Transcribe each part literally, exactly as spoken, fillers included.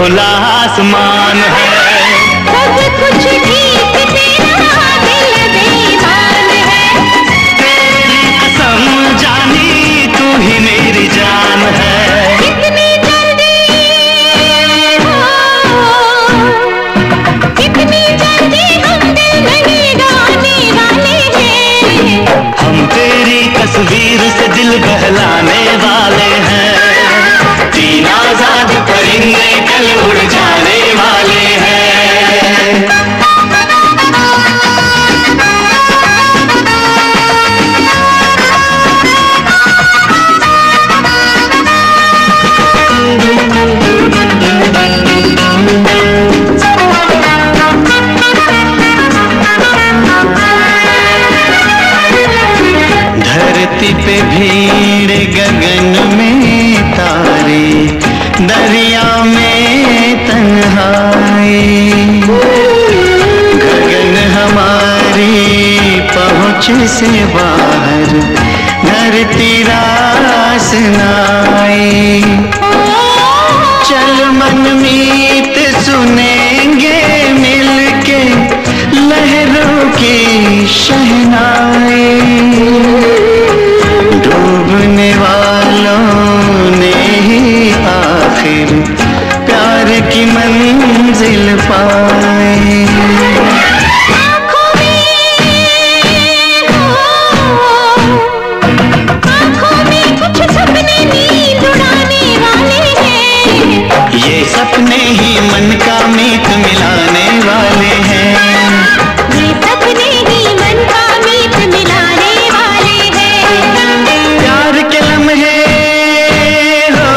खुला आसमान है। सब कुछ ठीक तेरा दिल बेईमान है। तेरी कसम जानी तू ही मेरी जान है। कितनी जल्दी हो, कितनी जल्दी हम दिल लगाने वाले हैं। हम तेरी तस्वीर से दिल बहलाने वाले हैं। तीन आजाद परिंदे कल उड़ जाने वाले हैं। धरती पे भीड़ गगन में तारे, दरिया में तन्हाई। गगन हमारी पहुँच से बाहर, धरती रास नाई। चल मनमीत सुनेंगे मिलके लहरों की शहनाई। डूबने वालों ने ही आखिर प्यार की मंजिल पाई। आँखों में हो, आँखों में कुछ सपने नींद उड़ाने वाले हैं। ये सपने ही मन का मीत मिलाने वाले हैं। ये सपने ही मन का मीत मिलाने वाले हैं। प्यार के लम्हे हो,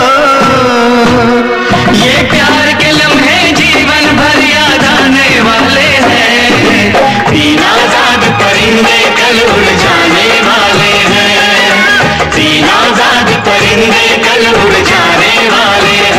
ये प्यार के लम्हे जीवन भर याद आने वाले हैं। तीन आजाद परिंदे कल उड़ जाने वाले हैं। तीन आजाद परिंदे कल उड़ जाने वाले हैं।